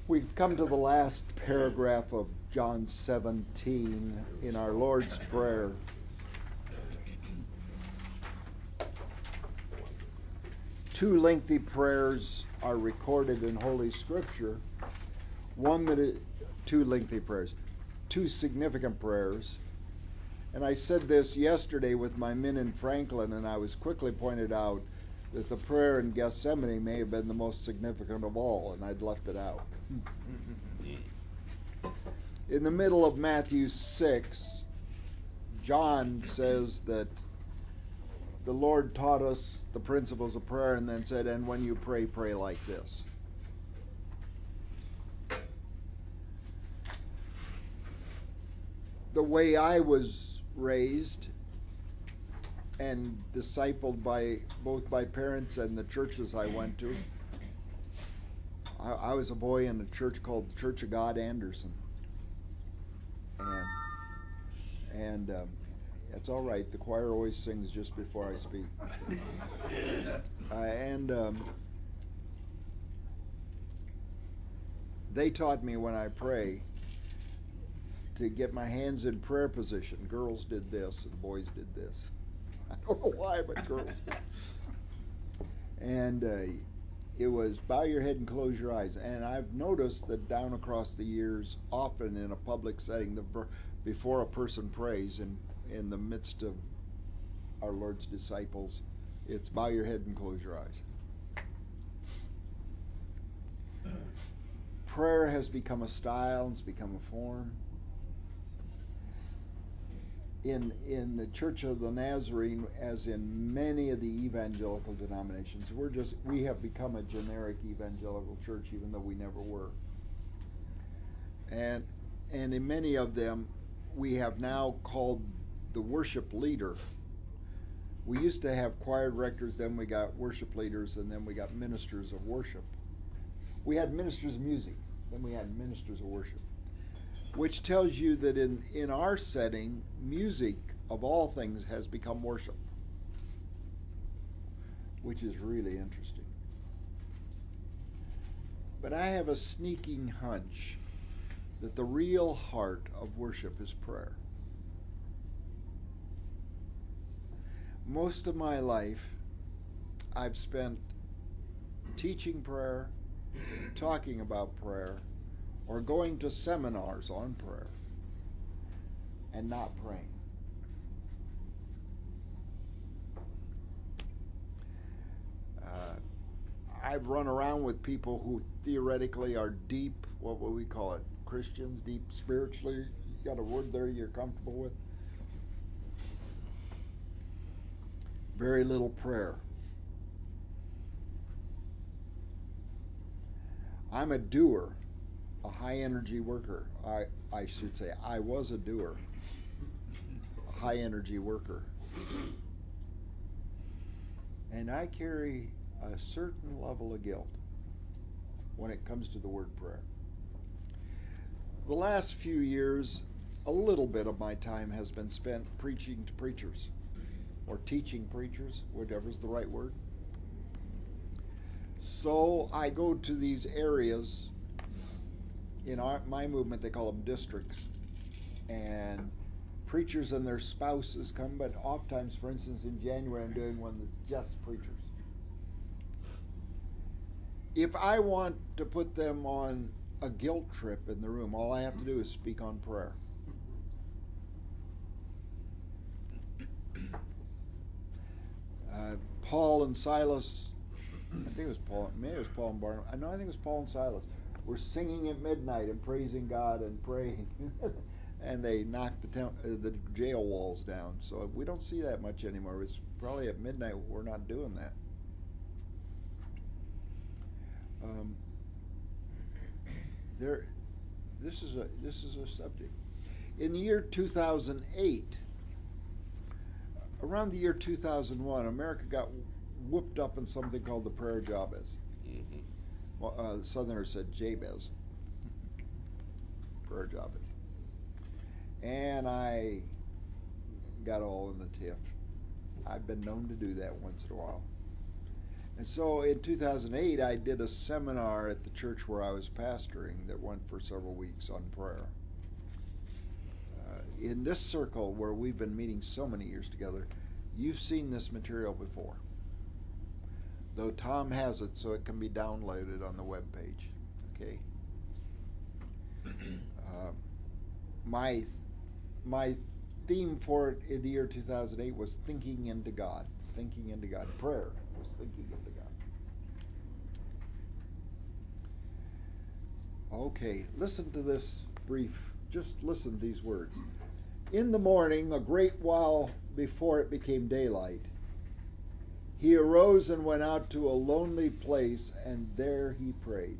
We've come to the last paragraph of John 17 in our Lord's Prayer. Two lengthy prayers are recorded in Holy Scripture. Two significant prayers. And I said this yesterday with my men in Franklin, and I was quickly pointed out that the prayer in Gethsemane may have been the most significant of all, and I'd left it out. In the middle of Matthew 6, John says that the Lord taught us the principles of prayer and then said, and when you pray, pray like this. The way I was raised and discipled by both my parents and the churches I went to, I was a boy in a church called the Church of God Anderson. And it's all right. The choir always sings just before I speak. They taught me when I pray to get my hands in prayer position. Girls did this and boys did this. I don't know why, but girls did. And it was bow your head and close your eyes. And I've noticed that down across the years, often in a public setting, before a person prays in the midst of our Lord's disciples, it's bow your head and close your eyes. Prayer has become a style, it's become a form. In the Church of the Nazarene, as in many of the evangelical denominations, we have become a generic evangelical church, even though we never were. And in many of them, we have now called the worship leader. We used to have choir directors, then we got worship leaders, and then we got ministers of worship. We had ministers of music, then we had ministers of worship. Which tells you that in our setting, music, of all things, has become worship. Which is really interesting. But I have a sneaking hunch that the real heart of worship is prayer. Most of my life, I've spent teaching prayer, talking about prayer, or going to seminars on prayer and not praying. I've run around with people who theoretically are deep, what would we call it, Christians, deep spiritually. You got a word there you're comfortable with? Very little prayer. I'm a doer. A high energy worker. I should say I was a doer. A high energy worker. And I carry a certain level of guilt when it comes to the word prayer. The last few years, a little bit of my time has been spent preaching to preachers or teaching preachers, whatever's the right word. So I go to these areas. In my movement, they call them districts, and preachers and their spouses come, but oftentimes, for instance, in January, I'm doing one that's just preachers. If I want to put them on a guilt trip in the room, all I have to do is speak on prayer. Paul and Silas, I think it was Paul, maybe it was Paul and Barnabas, I think it was Paul and Silas. We're singing at midnight and praising God and praying, and they knocked the jail walls down. So we don't see that much anymore. It's probably at midnight we're not doing that. This is a subject. In the year 2008, around the year 2001, America got whooped up in something called the prayer Jabez. Well, Southerners said Jabez. Prayer Jabez. And I got all in the tiff. I've been known to do that once in a while. And so in 2008, I did a seminar at the church where I was pastoring that went for several weeks on prayer. In this circle where we've been meeting so many years together, you've seen this material before. Though Tom has it so it can be downloaded on the web page. Okay. My theme for it in the year 2008 was thinking into God. Thinking into God. Prayer was thinking into God. Okay, listen to this brief, just listen to these words. In the morning, a great while before it became daylight, he arose and went out to a lonely place, and there he prayed.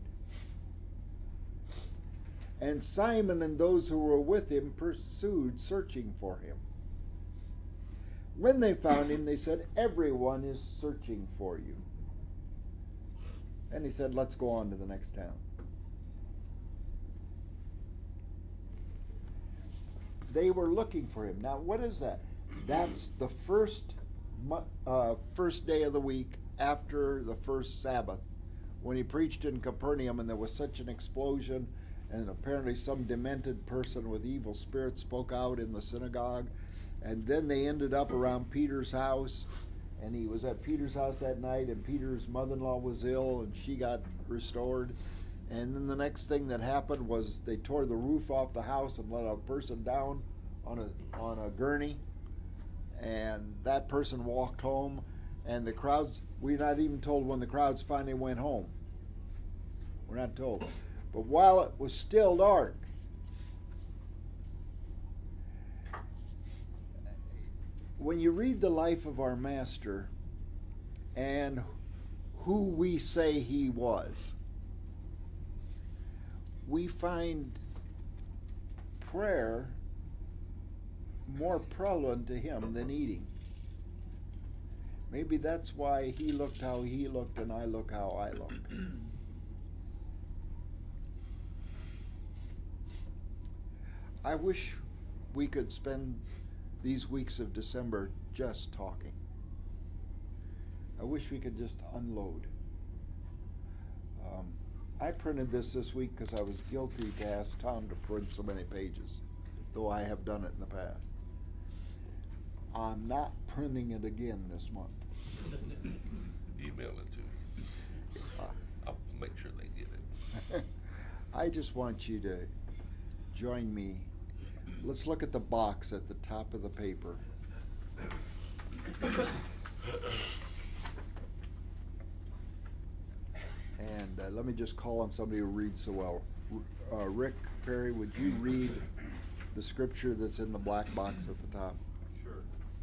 And Simon and those who were with him pursued, searching for him. When they found him, they said, "Everyone is searching for you." And he said, "Let's go on to the next town." They were looking for him. Now, what is that? That's the first day of the week after the first Sabbath, when he preached in Capernaum, and there was such an explosion, and apparently some demented person with evil spirits spoke out in the synagogue, and then they ended up around Peter's house, and he was at Peter's house that night, and Peter's mother-in-law was ill, and she got restored. And then the next thing that happened was they tore the roof off the house and let a person down on a gurney. And that person walked home. And the crowds, we're not even told when the crowds finally went home. We're not told. But while it was still dark, when you read the life of our Master and who we say he was, we find prayer more prevalent to him than eating. Maybe that's why he looked how he looked and I look how I look. I wish we could spend these weeks of December just talking. I wish we could just unload. I printed this week because I was guilty to ask Tom to print so many pages, though I have done it in the past. I'm not printing it again this month. Email it to me. I'll make sure they get it. I just want you to join me. Let's look at the box at the top of the paper. And let me just call on somebody who reads so well. Rick Perry, would you read the scripture that's in the black box at the top? Sure.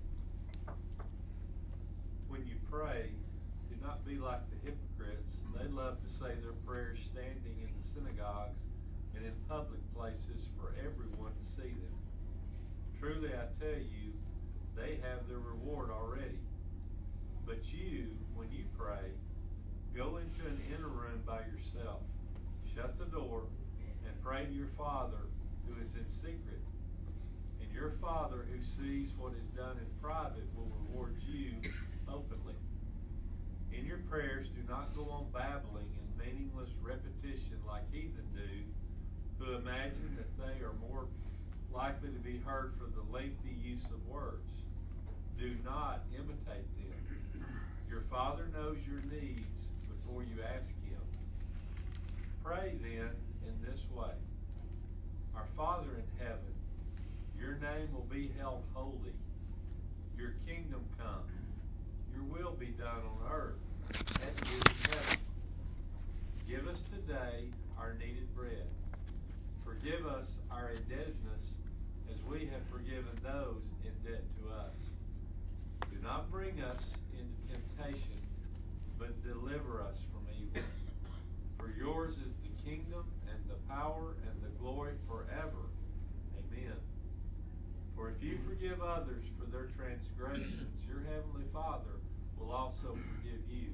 When you pray, do not be like the hypocrites. They love to say their prayers standing in the synagogues and in public places for everyone to see them. Truly I tell you, they have their reward already. But you, when you pray, go into an inner room by yourself, shut the door, and pray to your Father who is in secret. And your Father who sees what is done in private will reward you openly. In your prayers, do not go on babbling in meaningless repetition like heathen do, who imagine that they are more likely to be heard for the lengthy use of words. Do not imitate them. Your Father knows your needs before you ask him. Pray then in this way. Our Father in heaven, your name will be held holy. Your kingdom come. Your will be done on earth as it is in heaven. Give us today our needed bread. Forgive us our indebtedness as we have forgiven those in debt to us. Do not bring us into temptation, but deliver us from evil. For yours is the kingdom and the power and the glory forever. Amen. For if you forgive others for their transgressions, your heavenly Father will also forgive you.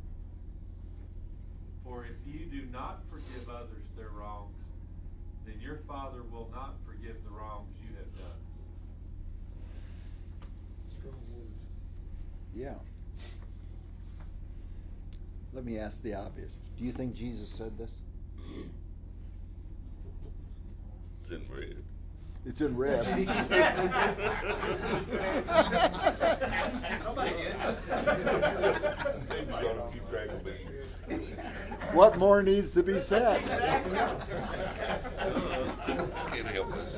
For if you do not forgive others their wrongs, then your Father will not forgive the wrongs you have done. Strong words. Yeah. Let me ask the obvious. Do you think Jesus said this? It's in red. It's in red. Somebody get it. They're gonna keep track of me. What more needs to be said? Can't help us.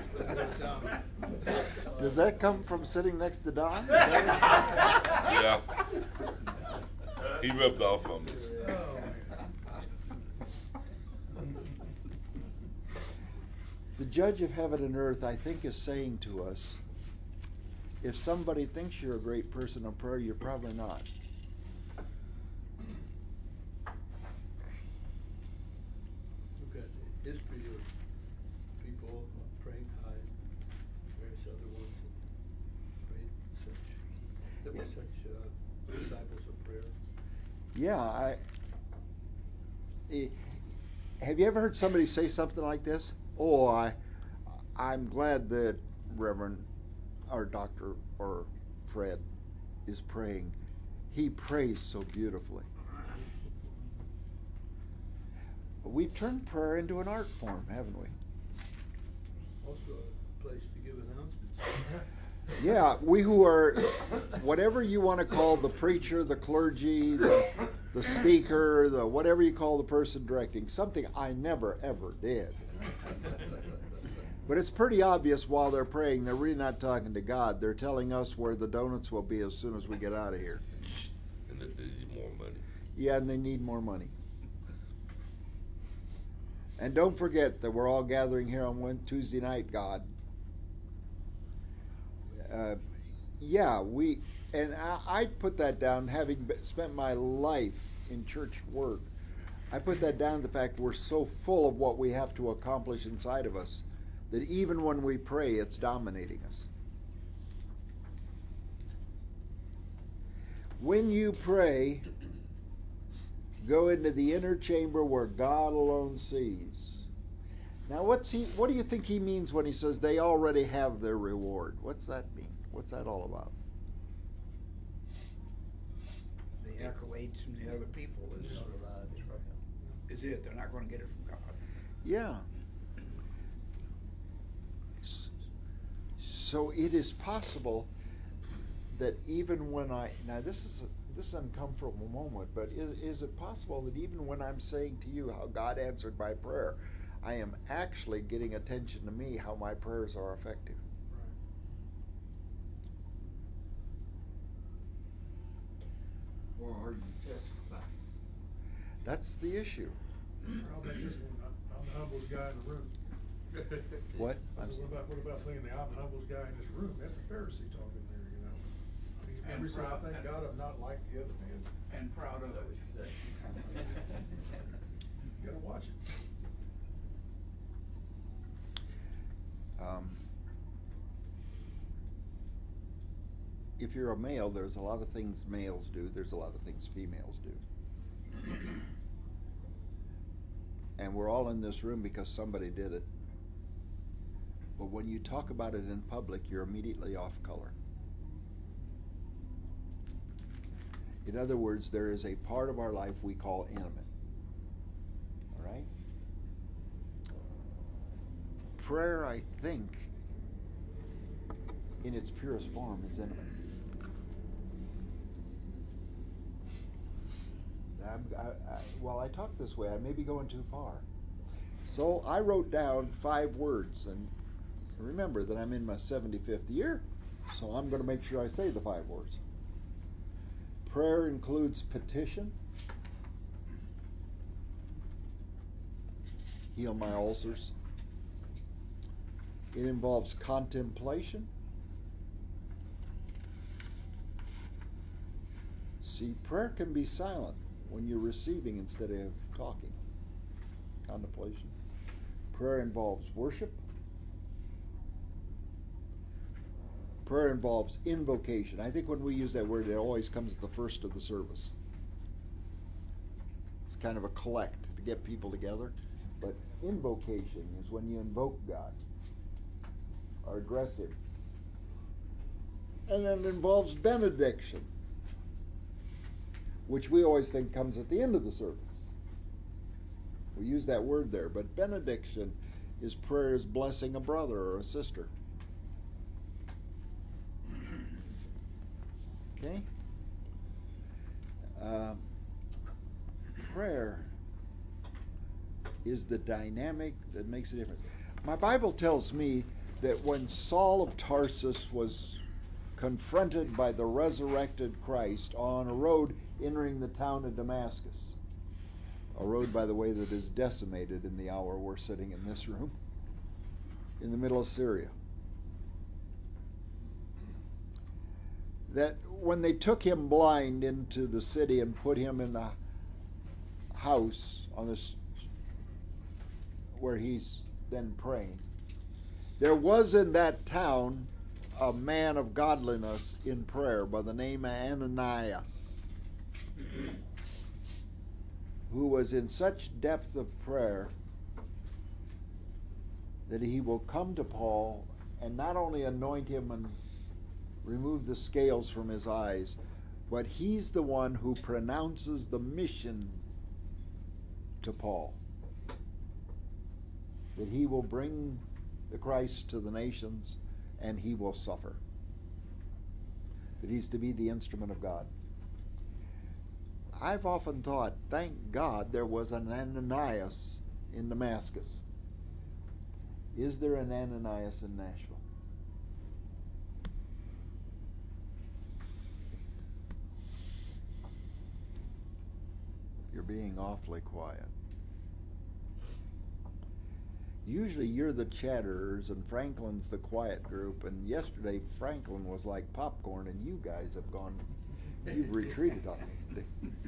Does that come from sitting next to Don? Yeah. He rubbed off on me. The judge of heaven and earth, I think, is saying to us, if somebody thinks you're a great person of prayer, you're probably not. Look at the history of people praying high, various other ones that prayed such disciples of prayer. Yeah, have you ever heard somebody say something like this? Oh, I'm glad that Reverend or Dr. or Fred is praying. He prays so beautifully. We've turned prayer into an art form, haven't we? Also a place to give announcements. Yeah, we who are, whatever you want to call the preacher, the clergy, the speaker, the whatever you call the person directing, something I never ever did. But it's pretty obvious while they're praying, they're really not talking to God. They're telling us where the donuts will be as soon as we get out of here. And that they need more money. Yeah, and they need more money. And don't forget that we're all gathering here on Tuesday night, God. I put that down, having spent my life in church work. I put that down to the fact we're so full of what we have to accomplish inside of us that even when we pray, it's dominating us. When you pray, go into the inner chamber where God alone sees. Now, what do you think he means when he says they already have their reward? What's that mean? What's that all about? The accolades from the other people is it. They're not going to get it from God. Yeah. So it is possible that even when now this is an uncomfortable moment, but is it possible that even when I'm saying to you how God answered my prayer, I am actually getting attention to me, how my prayers are effective? Or are you testifying? That's the issue. I'll bet this one, I'm the humblest guy in the room. What? I said, what about saying that I'm the humblest guy in this room? That's a Pharisee talking there, you know? I mean, every time I thank God I'm not like the other man. And proud of it. You gotta watch it. If you're a male, there's a lot of things males do. There's a lot of things females do. And we're all in this room because somebody did it. But when you talk about it in public, you're immediately off color. In other words, there is a part of our life we call intimate. All right? Prayer, I think, in its purest form, is intimate. While I talk this way, I may be going too far. So I wrote down 5 words, and remember that I'm in my 75th year, so I'm going to make sure I say the 5 words. Prayer includes petition, heal my ulcers. It involves contemplation. See, prayer can be silent when you're receiving instead of talking. Contemplation. Prayer involves worship. Prayer involves invocation. I think when we use that word, it always comes at the first of the service. It's kind of a collect to get people together. But invocation is when you invoke God or address Him. And then it involves benediction. which we always think comes at the end of the service. We use that word there, but benediction is prayer is blessing a brother or a sister. Okay? Prayer is the dynamic that makes a difference. My Bible tells me that when Saul of Tarsus was confronted by the resurrected Christ on a road entering the town of Damascus, a road, by the way, that is decimated in the hour we're sitting in this room, in the middle of Syria, that when they took him blind into the city and put him in the house on this where he's then praying, there was in that town a man of godliness in prayer by the name of Ananias, who was in such depth of prayer that he will come to Paul and not only anoint him and remove the scales from his eyes, but he's the one who pronounces the mission to Paul, that he will bring the Christ to the nations and he will suffer, that he's to be the instrument of God. I've often thought, thank God there was an Ananias in Damascus. Is there an Ananias in Nashville? You're being awfully quiet. Usually you're the chatterers and Franklin's the quiet group, and yesterday Franklin was like popcorn and you guys have gone, you've retreated on me.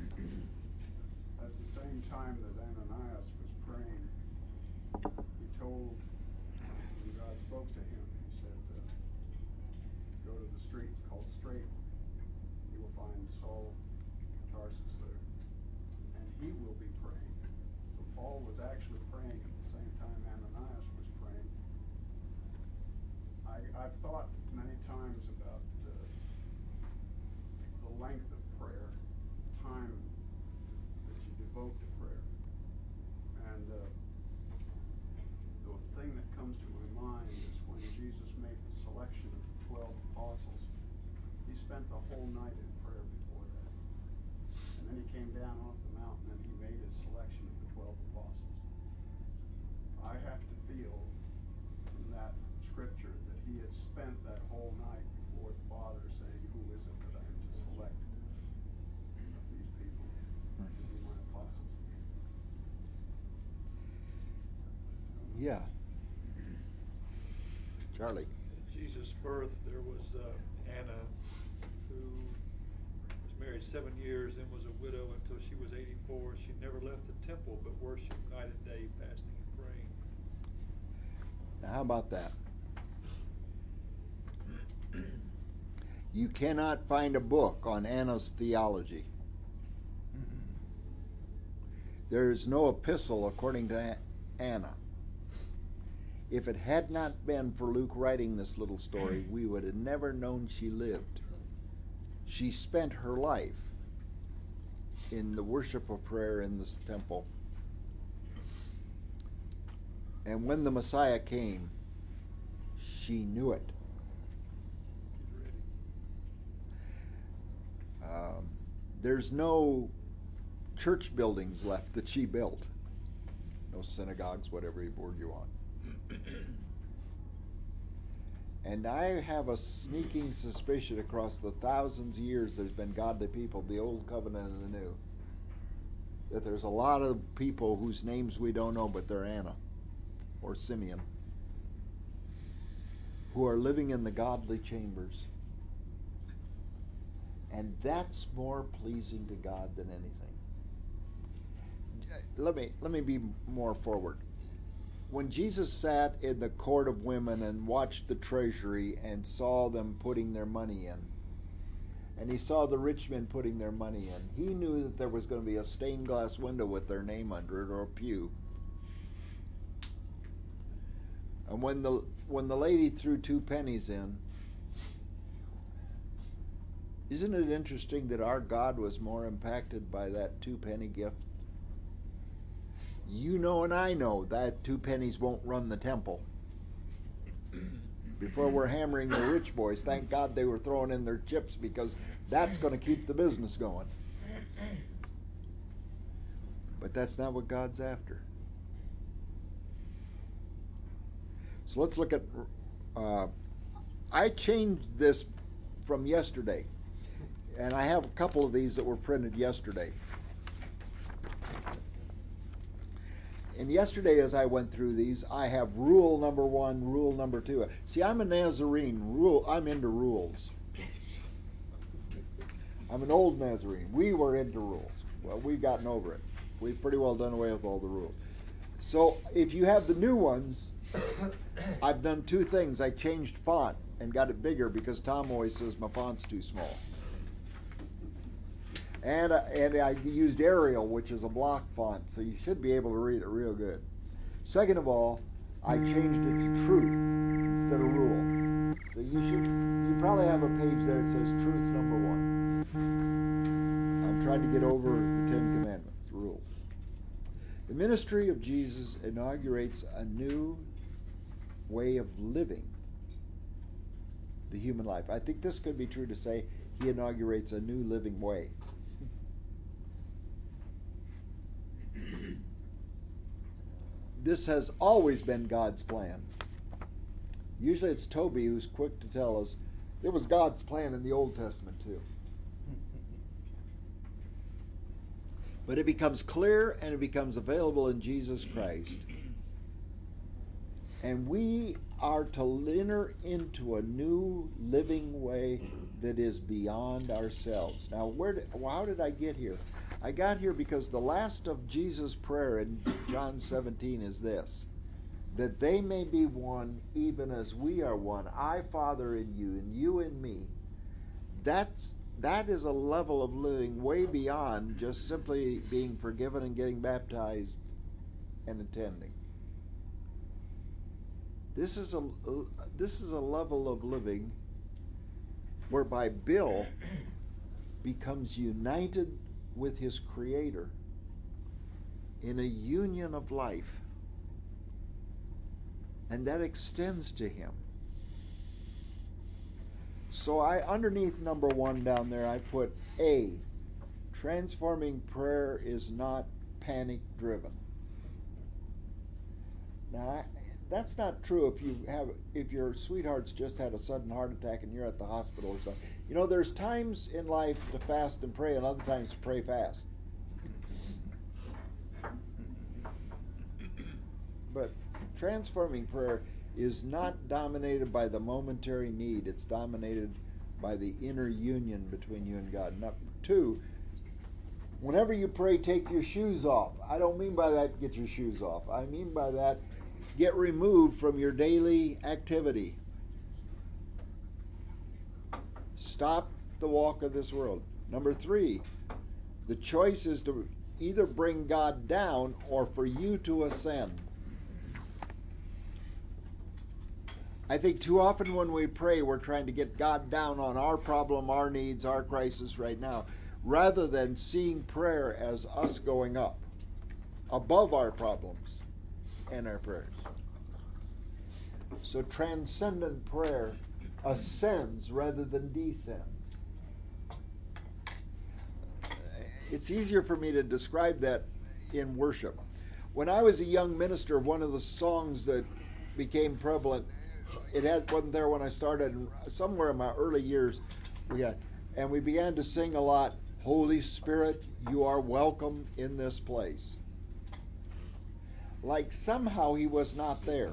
At the same time that Ananias was praying, he told, when God spoke to him, he said, go to the street called Straight. You will find Saul of Tarsus there, and he will be praying. So Paul was actually praying at the same time Ananias was praying. I've thought many times about the length of prayer, time that you devote to prayer. And the thing that comes to my mind is when Jesus made the selection of the 12 apostles, he spent the whole night in prayer before that. And then he came down off the mountain and he made his selection of the 12 apostles. I have to feel from that scripture that he had spent that whole night before the Father saying, who is it that I am to select of these people to be my apostles? Yeah. Charlie. At Jesus' birth, there was Anna, who was married 7 years and was a widow until she was 84. She never left the temple but worshiped night and day, fasting and praying. Now, how about that? You cannot find a book on Anna's theology. There is no epistle according to Anna. If it had not been for Luke writing this little story, we would have never known she lived. She spent her life in the worship of prayer in this temple. And when the Messiah came, she knew it. There's no church buildings left that she built. No synagogues, whatever word you want. And I have a sneaking suspicion across the thousands of years there's been godly people, the old covenant and the new, that there's a lot of people whose names we don't know, but they're Anna or Simeon, who are living in the godly chambers. And that's more pleasing to God than anything. Let me be more forward. When Jesus sat in the court of women and watched the treasury and saw them putting their money in, and he saw the rich men putting their money in, he knew that there was going to be a stained glass window with their name under it, or a pew. And when the lady threw 2 pennies in, Isn't it interesting that our God was more impacted by that 2-penny gift? You know and I know that 2 pennies won't run the temple. Before we're hammering the rich boys, thank God they were throwing in their chips, because that's going to keep the business going. But that's not what God's after. So let's look at, I changed this from yesterday. And I have a couple of these that were printed yesterday. And yesterday, as I went through these, I have rule number 1, rule number 2. See, I'm a Nazarene. I'm into rules. I'm an old Nazarene. We were into rules. Well, we've gotten over it. We've pretty well done away with all the rules. So if you have the new ones, I've done 2 things. I changed font and got it bigger, because Tom always says my font's too small. And I used Arial, which is a block font, so you should be able to read it real good. Second of all, I changed it to truth instead of rule. So you probably have a page there that says truth number 1. I'm trying to get over the 10 Commandments, rules. The ministry of Jesus inaugurates a new way of living the human life. I think this could be true to say he inaugurates a new living way. This has always been God's plan. Usually it's Toby who's quick to tell us it was God's plan in the Old Testament too. But it becomes clear and it becomes available in Jesus Christ. And we are to enter into a new living way that is beyond ourselves. Now, how did I get here? I got here because the last of Jesus' prayer in John 17 is this: that they may be one even as we are one. I, Father, in you, and you in me. That is a level of living way beyond just simply being forgiven and getting baptized and attending. This is a level of living whereby Bill becomes united with his Creator in a union of life, and that extends to him. So underneath number 1 down there, I put A, transforming prayer is not panic driven. Now, that's not true if your sweetheart's just had a sudden heart attack and you're at the hospital or something. You know, there's times in life to fast and pray, and other times to pray fast. But transforming prayer is not dominated by the momentary need. It's dominated by the inner union between you and God. Number 2, whenever you pray, take your shoes off. I don't mean by that get your shoes off. I mean by that get removed from your daily activity. Stop the walk of this world. Number 3, the choice is to either bring God down or for you to ascend. I think too often when we pray, we're trying to get God down on our problem, our needs, our crisis right now, rather than seeing prayer as us going up, above our problems and our prayers. So transcendent prayer ascends rather than descends. It's easier for me to describe that in worship. When I was a young minister, one of the songs that became prevalent, wasn't there when I started, somewhere in my early years, we began to sing a lot, Holy Spirit, you are welcome in this place. Like somehow he was not there.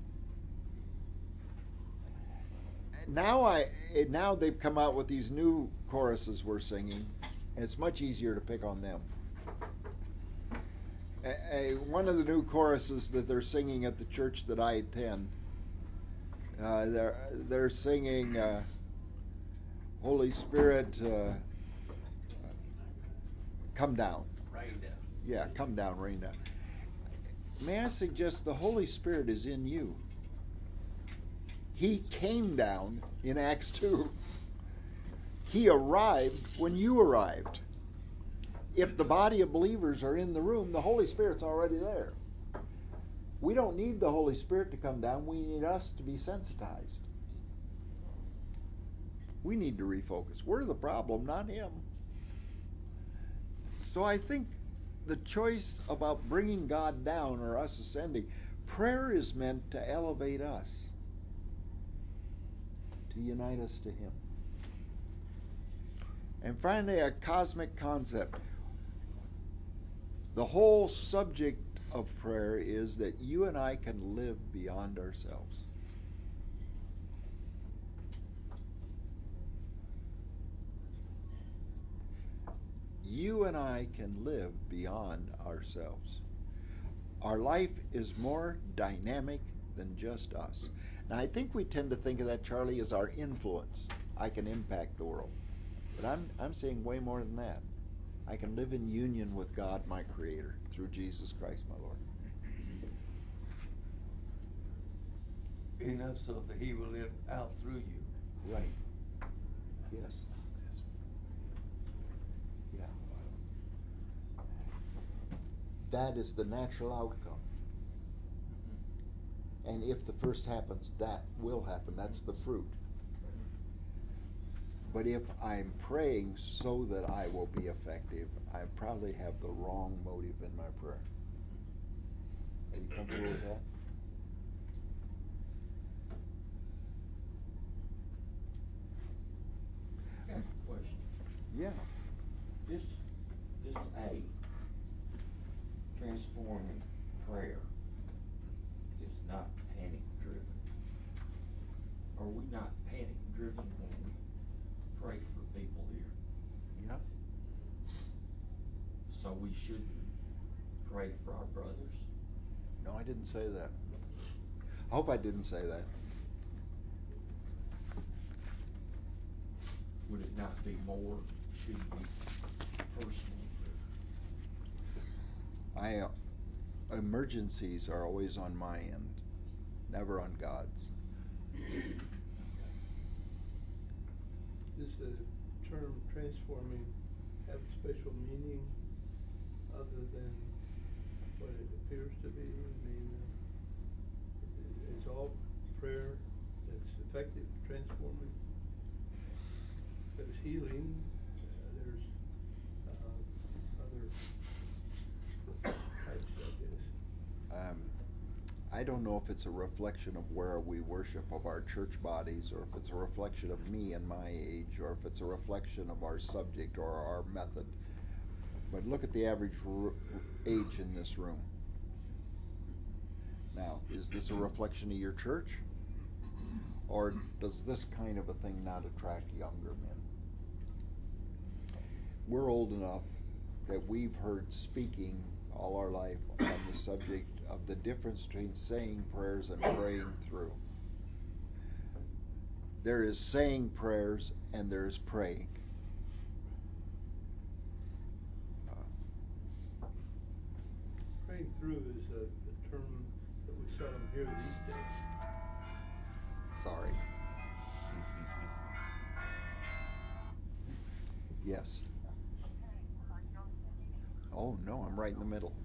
Now they've come out with these new choruses we're singing, and it's much easier to pick on them. One of the new choruses that they're singing at the church that I attend, they're singing Holy Spirit, come down. Rain down. Yeah, come down, rain down. May I suggest the Holy Spirit is in you? He came down in Acts 2. He arrived when you arrived. If the body of believers are in the room, the Holy Spirit's already there. We don't need the Holy Spirit to come down. We need us to be sensitized. We need to refocus. We're the problem, not him. So I think the choice about bringing God down or us ascending, prayer is meant to elevate us, to unite us to him. And finally, a cosmic concept. The whole subject of prayer is that you and I can live beyond ourselves. You and I can live beyond ourselves. Our life is more dynamic than just us. Now, I think we tend to think of that, Charlie, as our influence. I can impact the world. But I'm saying way more than that. I can live in union with God, my Creator, through Jesus Christ, my Lord. Enough so that he will live out through you. Right. Yes. Yeah. That is the natural outcome. And if the first happens, that will happen. That's the fruit. But if I'm praying so that I will be effective, I probably have the wrong motive in my prayer. Are you comfortable with that? I got a question. Yeah. This A, transforming prayer, is not panic driven. Are we not panic driven when we pray for people here? Yeah. So we shouldn't pray for our brothers? No, I didn't say that. I hope I didn't say that. Would it not be more, should it be personal? Emergencies are always on my end, never on God's. Does the term transforming have a special meaning other than what it appears to be? I mean, is all prayer that's effective transforming? There's healing, there's other types, I guess. I don't know if it's a reflection of where we worship, of our church bodies, or if it's a reflection of me and my age, or if it's a reflection of our subject or our method. But look at the average age in this room. Now, is this a reflection of your church? Or does this kind of a thing not attract younger men? We're old enough that we've heard speaking all our life on the subject of the difference between saying prayers and praying through. There is saying prayers and there is praying. Praying through is a term that we seldom hear these days. Sorry. Yes. Oh, no, I'm right in the middle.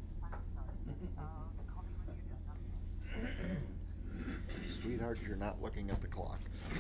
Sweetheart, you're not looking at the clock.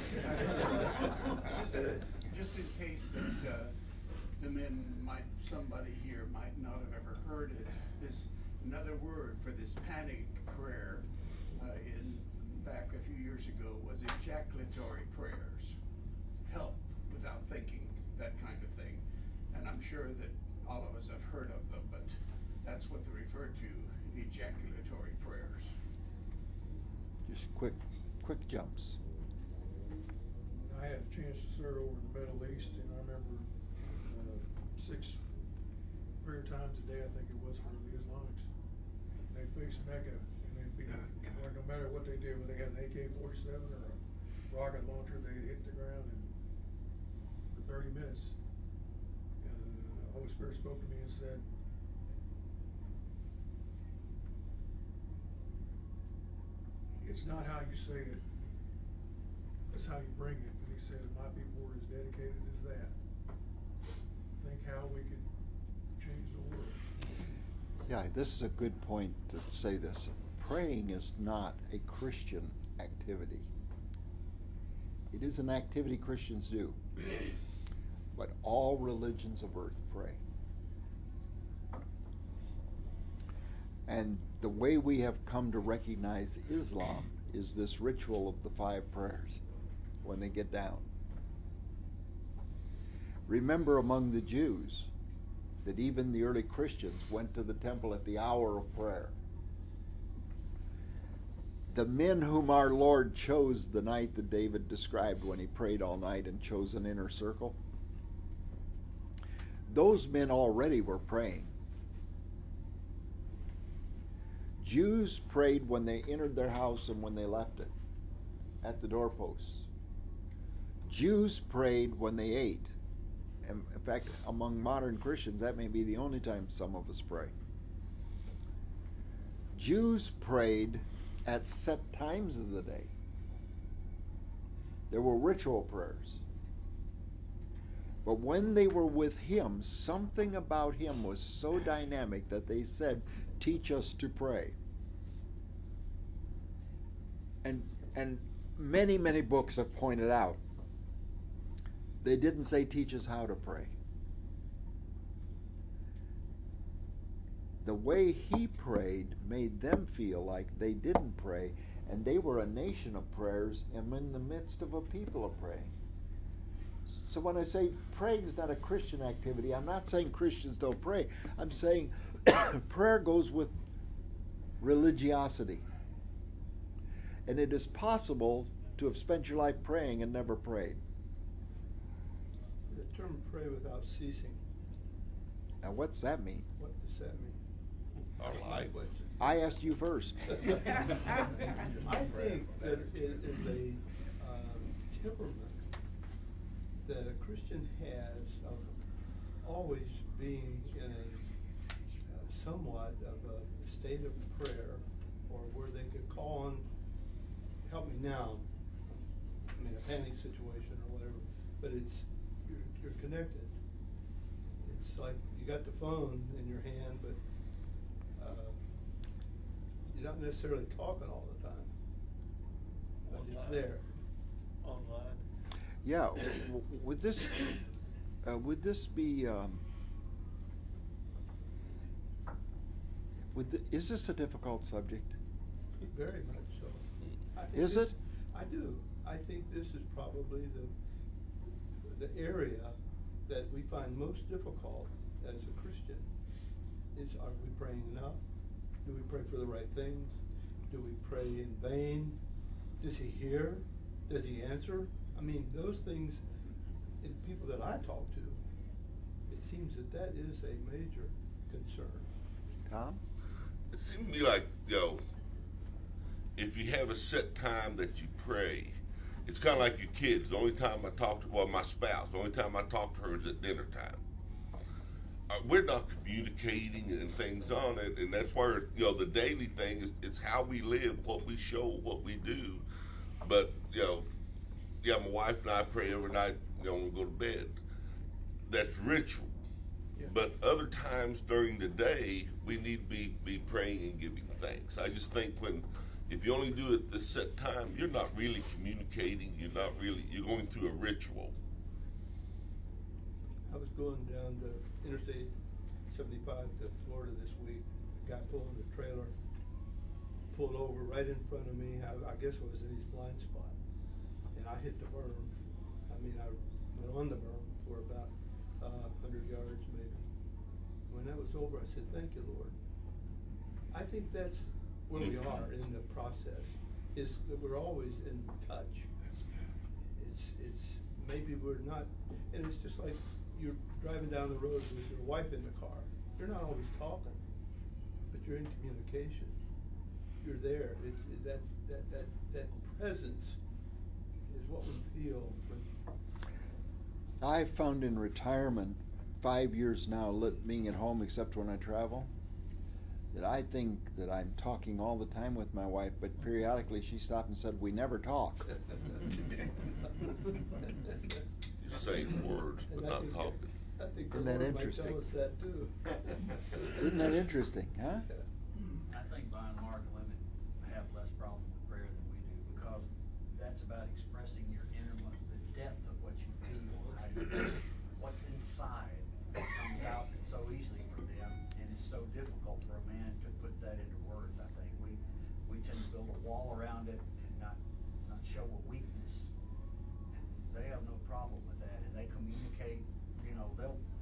Just in case that somebody here might not have ever heard it, another word for this panic prayer back a few years ago was ejaculatory prayers. Help without thinking, that kind of thing. And I'm sure that all of us have heard of them, but that's what they refer to, ejaculatory prayers. Just quick jumps. I had a chance to serve over in the Middle East, and I remember 6 prayer times a day, I think it was, for the Islamics. They'd face Mecca, and they'd be, no matter what they did, whether they had an AK-47 or a rocket launcher, they'd hit the ground and for 30 minutes. And the Holy Spirit spoke to me and said, it's not how you say it, it's how you bring it. And he said, if my people were as dedicated as that, think how we could change the world. Yeah, this is a good point to say this. Praying is not a Christian activity. It is an activity Christians do. But all religions of earth pray. And the way we have come to recognize Islam is this ritual of the 5 prayers when they get down. Remember, among the Jews, that even the early Christians went to the temple at the hour of prayer. The men whom our Lord chose the night that David described when he prayed all night and chose an inner circle, those men already were praying. Jews prayed when they entered their house and when they left it, at the doorposts. Jews prayed when they ate. And in fact, among modern Christians, that may be the only time some of us pray. Jews prayed at set times of the day. There were ritual prayers. But when they were with him, something about him was so dynamic that they said, teach us to pray. And many, many books have pointed out, they didn't say teach us how to pray. The way he prayed made them feel like they didn't pray, and they were a nation of prayers and in the midst of a people of praying. So when I say praying is not a Christian activity, I'm not saying Christians don't pray. I'm saying prayer goes with religiosity. And it is possible to have spent your life praying and never prayed. The term pray without ceasing, Now what's that mean? what does that mean? Our life. I asked you first. I think that it is a temperament that a Christian has of always being in a somewhat of a state of prayer, or where they could call on, help me now, I mean, a panic situation or whatever, but it's, you're connected. It's like you got the phone in your hand, but you're not necessarily talking all the time, but it's there. Online. Yeah, would this be is this a difficult subject? Very much so. I think Is this- it? I do. I think this is probably the area that we find most difficult as a Christian. Is, are we praying enough? Do we pray for the right things? Do we pray in vain? Does he hear? Does he answer? I mean, those things, in people that I talk to, it seems that that is a major concern. Tom? It seems to me like, if you have a set time that you pray, it's kind of like your kids. The only time I talk to, my spouse, the only time I talk to her is at dinner time. We're not communicating and things on it, and that's where, the daily thing is, it's how we live, what we show, what we do. But, my wife and I pray every night, when we go to bed. That's ritual. Yeah. But other times during the day, we need to be praying and giving thanks. I just think if you only do it this set time, you're not really communicating, you're going through a ritual. I was going down to Interstate 75 to Florida this week. A guy pulling the trailer pulled over right in front of me. I guess it was in his blind spot. And I hit the berm. I mean, I went on the berm for about 100 yards maybe. When that was over, I said, thank you, Lord. I think that's where we are in the process, is that we're always in touch. It's maybe we're not, and it's just like you're driving down the road with your wife in the car. You're not always talking, but you're in communication. You're there. It's that presence is what we feel. I've found in retirement, 5 years now, being at home except when I travel, that I think that I'm talking all the time with my wife, but periodically she stopped and said, "We never talk." You say words, but not talking. I think the Isn't that Lord might interesting? tell us that too. Isn't that interesting, huh? I think by and large, women have less problem with prayer than we do, because that's about expressing your inner, the depth of what you feel, how you, what's inside comes out so easily for them, and it's so difficult for a man to put that into words. I think we tend to build a wall around it and not show a weakness. And they have no problem with that, and they communicate. You know,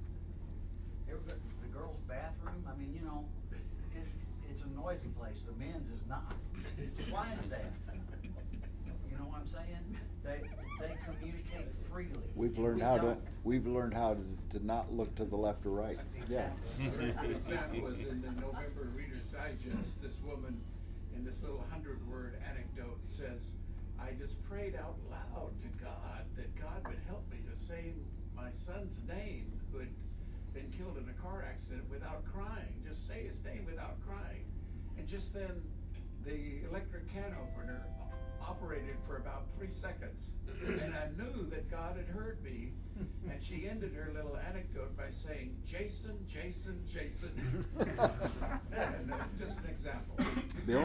the girls' bathroom, I mean, you know, it's a noisy place. The men's is not. Why is that? You know what I'm saying? They communicate freely. We've learned how to not look to the left or right. Yeah. The example was in the November Reader's Digest. This woman, in this little 100-word anecdote, says, "I just prayed out loud to God that God would help me to say my son's name, who had been killed in a car accident, without crying. Just say his name without crying." And just then, the electric can opener operated for about 3 seconds, and I knew that God had heard me. And she ended her little anecdote by saying, "Jason, Jason, Jason." And just an example. Bill?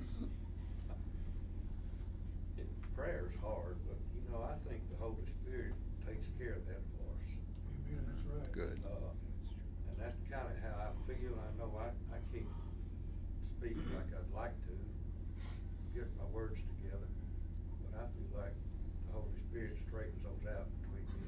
Prayer's hard, but you know, I think the Holy Spirit takes care of that for us. Amen, that's right. Good. And that's kind of how I feel. I know I can't speak like I'd like to, get my words together, but I feel like the Holy Spirit straightens those out between me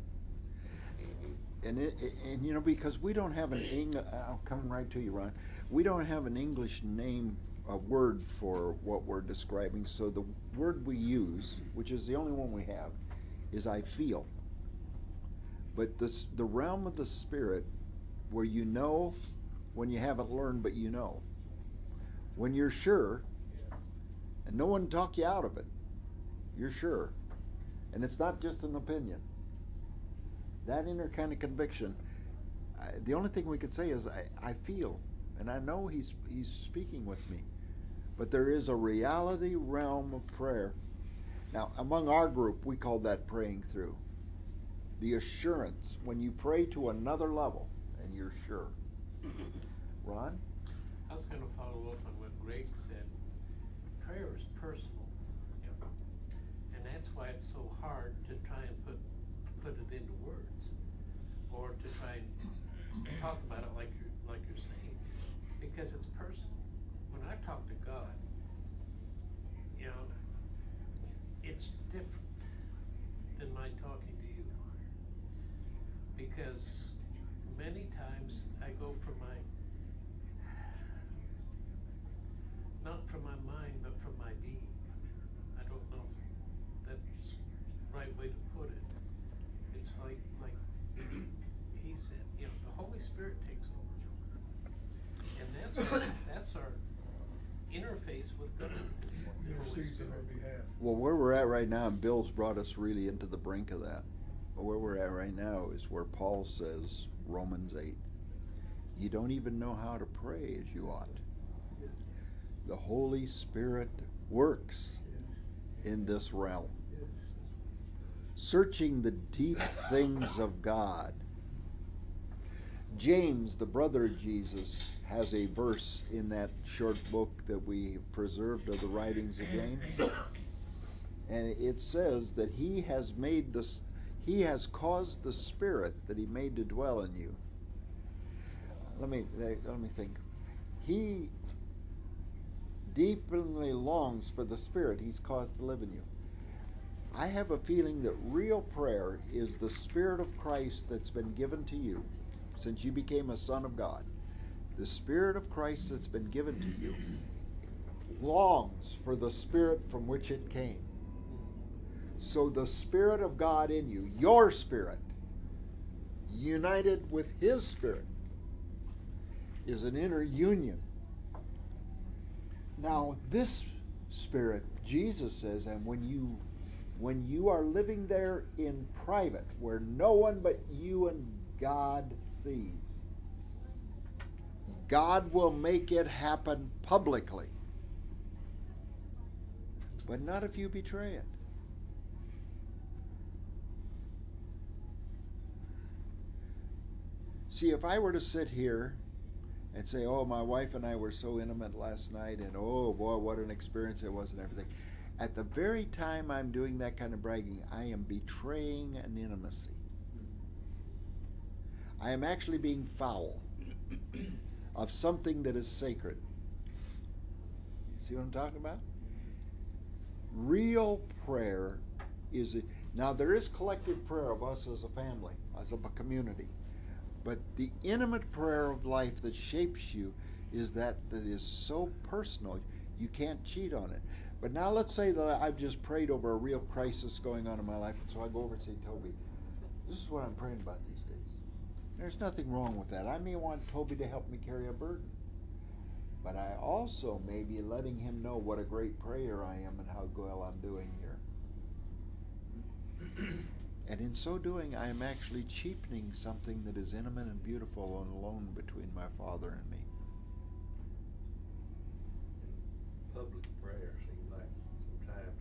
and God. And you know, because we don't have an I'm coming right to you, Ron. We don't have an English name, a word for what we're describing. So the word we use, which is the only one we have, is "I feel." But the realm of the Spirit, where you know when you haven't learned, but you know, when you're sure, and no one talk you out of it, you're sure, and it's not just an opinion. That inner kind of conviction, the only thing we could say is I feel, and I know he's speaking with me. But there is a reality realm of prayer. Now, among our group, we call that praying through. The assurance, when you pray to another level, and you're sure. Ron? I was going to follow up on what Greg said. Prayer is personal, you know, and that's why it's so hard to try and put it into words, or to try and talk about it like you're saying, because it's personal. When I talk to God, you know, it's different than my talking to you, because many times I go from not from my mind, but from my being. I don't know if that's the right way to put it. It's like he said, you know, the Holy Spirit takes over. And that's our interface with God. He intercedes on our behalf. Well, where we're at right now, and Bill's brought us really into the brink of that. But where we're at right now is where Paul says, Romans 8, you don't even know how to pray as you ought. The Holy Spirit works in this realm, searching the deep things of God. James, the brother of Jesus, has a verse in that short book that we have preserved of the writings of James. And it says that he has caused the Spirit that he made to dwell in you. Let me think. He deeply longs for the Spirit he's caused to live in you. I have a feeling that real prayer is the Spirit of Christ that's been given to you since you became a son of God. The Spirit of Christ that's been given to you longs for the Spirit from which it came. So the Spirit of God in you, your spirit, united with His Spirit, is an inner union. Now, this Spirit, Jesus says, and when you are living there in private, where no one but you and God sees, God will make it happen publicly. But not if you betray it. See, if I were to sit here and say, oh, my wife and I were so intimate last night, and oh boy, what an experience it was and everything. At the very time I'm doing that kind of bragging, I am betraying an intimacy. I am actually being foul of something that is sacred. You see what I'm talking about? Real prayer is, now there is collective prayer of us as a family, as a community. But the intimate prayer of life that shapes you is that is so personal, you can't cheat on it. But now let's say that I've just prayed over a real crisis going on in my life, and so I go over and say, Toby, this is what I'm praying about these days. There's nothing wrong with that. I may want Toby to help me carry a burden. But I also may be letting him know what a great prayer I am and how well I'm doing here. And in so doing, I am actually cheapening something that is intimate and beautiful and alone between my Father and me. Public prayer seems like sometimes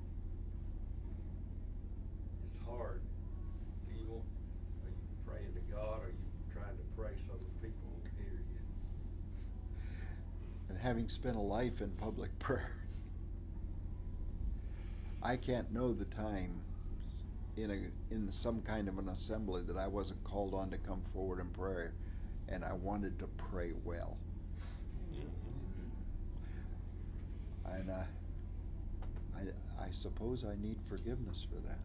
it's hard. Evil. Are you praying to God, or are you trying to pray so that people will hear you? And having spent a life in public prayer, I can't know the time in some kind of an assembly that I wasn't called on to come forward and pray, and I wanted to pray well. And I suppose I need forgiveness for that,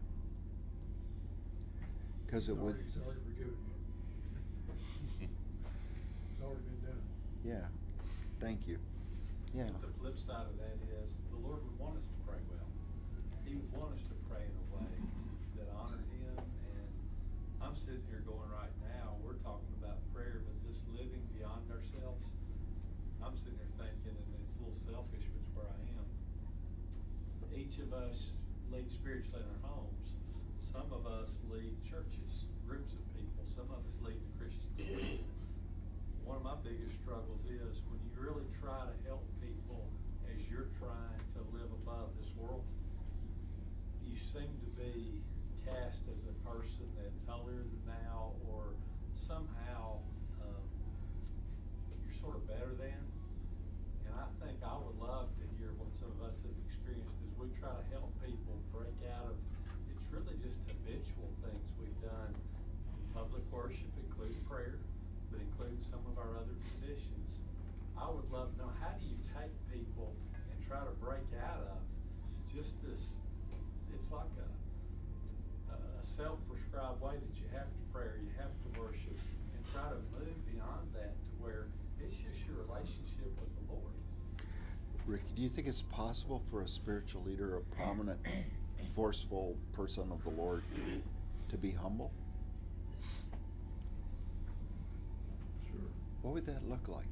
because it would. He's already forgiven you. It's already been done. Yeah. Thank you. Yeah. The flip side of that is the Lord would want us to pray well. He would want us to pray in a way that honored Him. And I'm sitting here going right now, we're talking about prayer, but this living beyond ourselves. I'm sitting here thinking, and it's a little selfish, but it's where I am. Each of us lead spiritually in our homes. Some of us lead churches, groups of people. Some of us lead the Christian school. One of my biggest struggles is when you really try to help people as you're trying to live above this world, you seem to be cast as a person that's holier than thou, or somehow you're sort of better than. And I think I would love to hear what some of us have experienced as we try to help people break out of, it's really just habitual things we've done in public worship, include prayer, but include some of our other traditions. I would love to know, how do you take people and try to break out of just this, it's like a self-prescribed way that you have to pray, or you have to worship, and try to move beyond that to where it's just your relationship with the Lord. Ricky, do you think it's possible for a spiritual leader, a prominent, forceful person of the Lord, to be humble? Sure. What would that look like?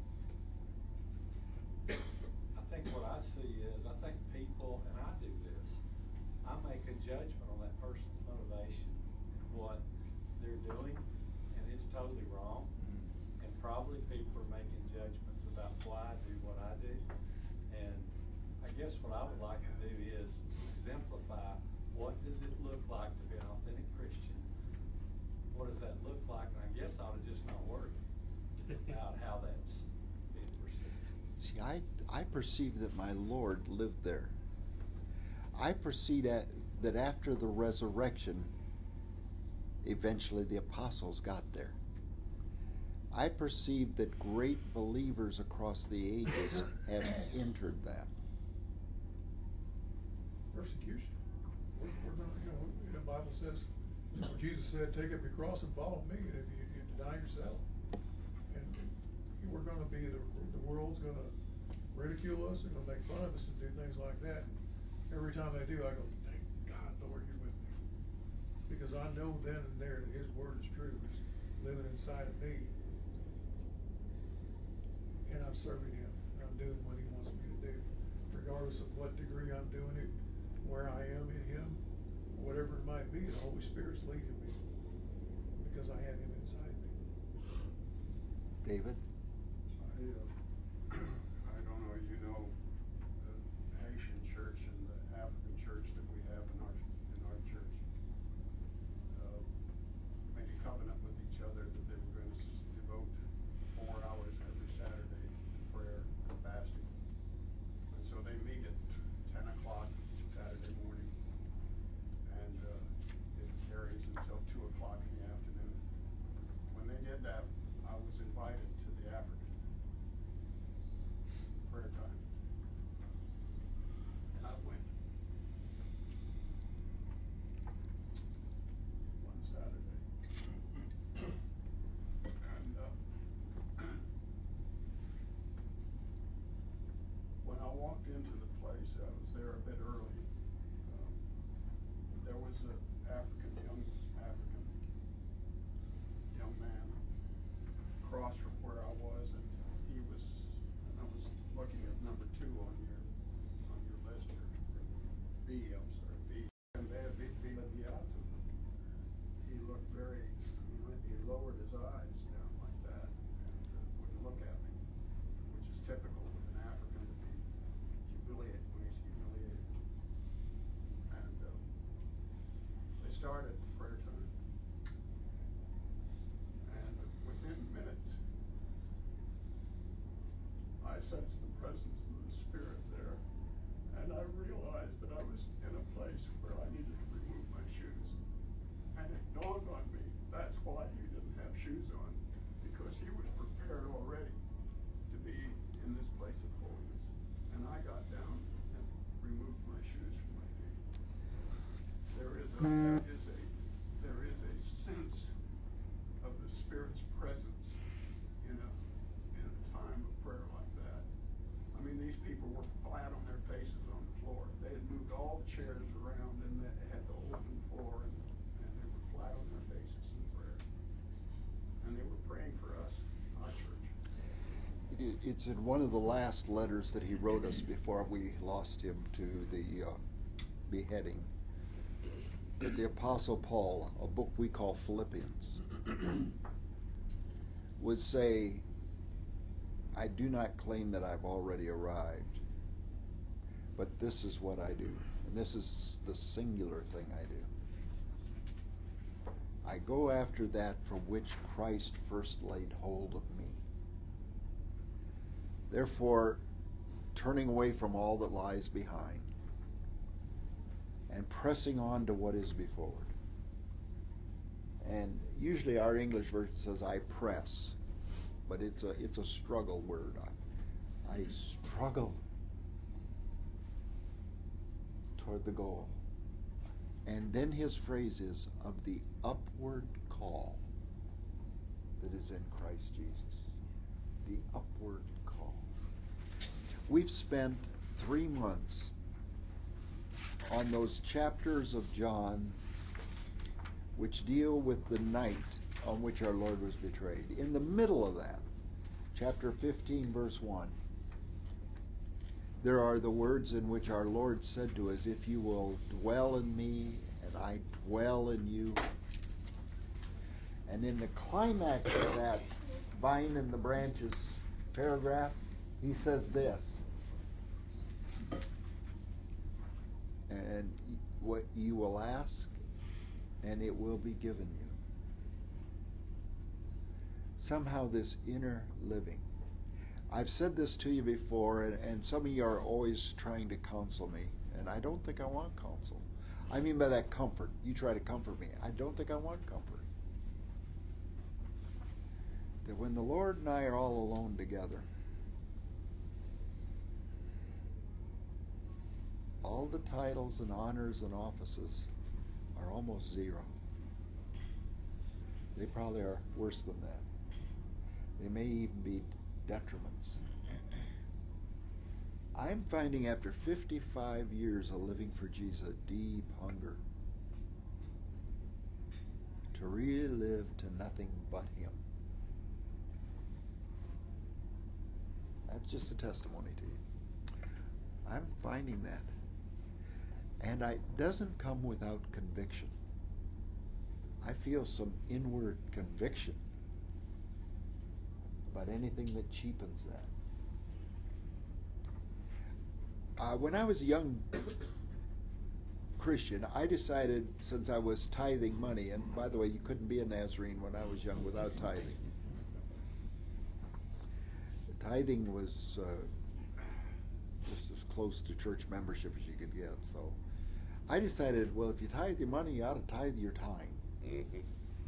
I think what I see is, I think people, and I do this, I make a judgment on that person's motivation and what they're doing, and it's totally wrong. And probably people are making judgments about why I do what I do. And I guess what I would like to do is exemplify, what does it look like to be an authentic Christian? What does that look like? And I guess I ought to just not worry about how that's being perceived. See, I perceive that my Lord lived there. I perceive that after the resurrection, eventually the apostles got there. I perceive that great believers across the ages have entered that. Persecution. We're not, the Bible says, Jesus said, take up your cross and follow me, and if you deny yourself. And we're going to be, the world's going to ridicule us, they're going to make fun of us and do things like that. And every time they do, I go, thank God, Lord, you're with me. Because I know then and there that His word is true. It's living inside of me. And I'm serving Him. And I'm doing what He wants me to do. Regardless of what degree I'm doing it, where I am in Him, whatever it might be, the Holy Spirit's leading me. Because I have Him inside me. David? into the place. I was there a bit early. There was a young African young man across from where I was, and I was looking at number 2 on your list here. B, I'm sorry, B. And they had Beato. He looked he lowered his eyes down like that and wouldn't look at me, which is typical with an African to be humiliated when he's humiliated. And they started prayer time. And within minutes, I sensed the presence of the Spirit there. And I realized that I was in a place where I needed to remove my shoes. And it dawned on me, that's why he didn't have shoes on, because he was prepared already to be in this place of holiness. And I got down and removed my shoes from my feet. There is a sense of the Spirit's presence in a time of prayer like that. I mean, these people were flat on their faces on the floor. They had moved all the chairs around, and they had the open floor, and they were flat on their faces in prayer. And they were praying for us, our church. It's in one of the last letters that he wrote us before we lost him to the beheading. That the Apostle Paul, a book we call Philippians, would say, I do not claim that I've already arrived, but this is what I do. And this is the singular thing I do. I go after that for which Christ first laid hold of me. Therefore, turning away from all that lies behind and pressing on to what is before. And usually our English version says I press, but it's a struggle word. I struggle toward the goal. And then his phrase is of the upward call that is in Christ Jesus. The upward call. We've spent 3 months on those chapters of John which deal with the night on which our Lord was betrayed. In the middle of that, chapter 15, verse 1, there are the words in which our Lord said to us, if you will dwell in me and I dwell in you. And in the climax of that vine and the branches paragraph, he says this, and what you will ask, and it will be given you. Somehow this inner living. I've said this to you before, and some of you are always trying to counsel me, and I don't think I want counsel. I mean by that comfort. You try to comfort me. I don't think I want comfort. That when the Lord and I are all alone together, all the titles and honors and offices are almost zero. They probably are worse than that. They may even be detriments. I'm finding after 55 years of living for Jesus a deep hunger to really live to nothing but Him. That's just a testimony to you. I'm finding that. And it doesn't come without conviction. I feel some inward conviction about anything that cheapens that. When I was a young Christian, I decided, since I was tithing money, and by the way, you couldn't be a Nazarene when I was young without tithing. The tithing was just as close to church membership as you could get. So I decided, well, if you tithe your money, you ought to tithe your time. Mm-hmm.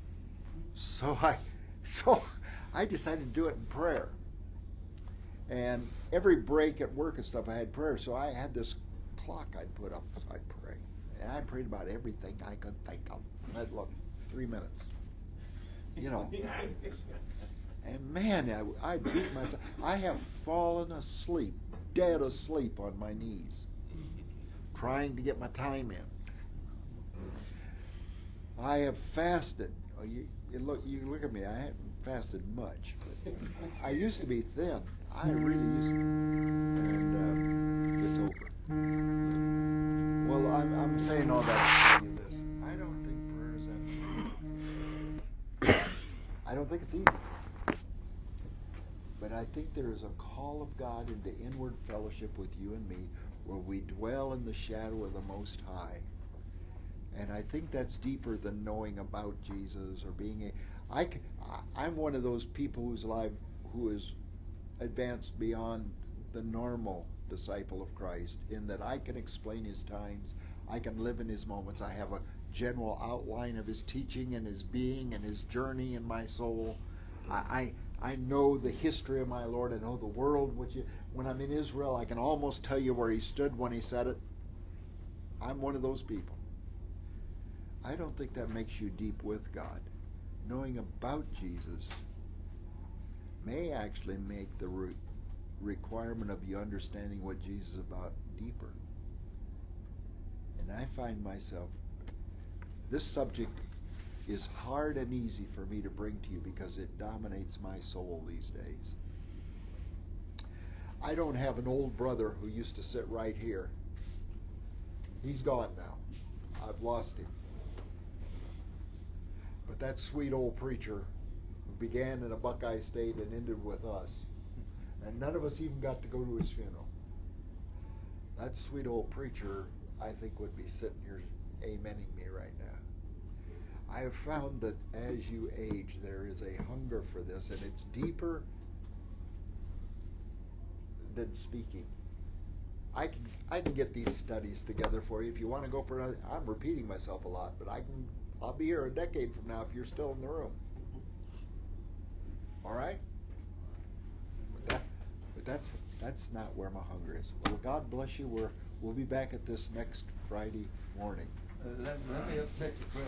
So I decided to do it in prayer. And every break at work and stuff, I had prayer. So I had this clock I'd put up, so I'd pray. And I prayed about everything I could think of. And I'd look, 3 minutes. You know. And man, I beat myself. I have fallen asleep dead asleep on my knees, trying to get my time in. I have fasted. Oh, you look at me. I haven't fasted much, but I used to be thin. I really used to, and it's over. Well, I'm saying all that to tell you this. I don't think prayer is that. I don't think it's easy, but I think there is a call of God into inward fellowship with you and me, where we dwell in the shadow of the Most High. And I think that's deeper than knowing about Jesus or being I'm one of those people whose life who is advanced beyond the normal disciple of Christ, in that I can explain his times, I can live in his moments, I have a general outline of his teaching and his being and his journey in my soul. I know the history of my Lord. I know the world. When I'm in Israel, I can almost tell you where he stood when he said it. I'm one of those people. I don't think that makes you deep with God. Knowing about Jesus may actually make the requirement of you understanding what Jesus is about deeper. And I find myself, this subject is hard and easy for me to bring to you because it dominates my soul these days. I don't have an old brother who used to sit right here. He's gone now. I've lost him. But that sweet old preacher who began in a Buckeye State and ended with us, and none of us even got to go to his funeral. That sweet old preacher, I think, would be sitting here amening me right now. I have found that as you age, there is a hunger for this, and it's deeper than speaking. I can get these studies together for you if you want to go for another. I'm repeating myself a lot, but I'll be here a decade from now if you're still in the room. All right? But that's not where my hunger is. Well, God bless you. We'll be back at this next Friday morning. Let me object to prayer.